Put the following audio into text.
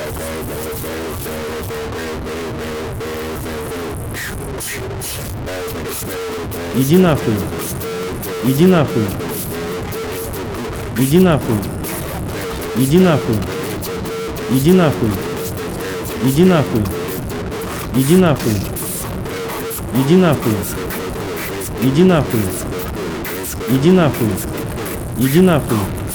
Иди нахуй. Иди нахуй. Иди нахуй. Иди нахуй. Иди нахуй. Иди нахуй. Иди нахуй. Иди нахуй. Иди нахуй. Иди нахуй. Иди нахуй.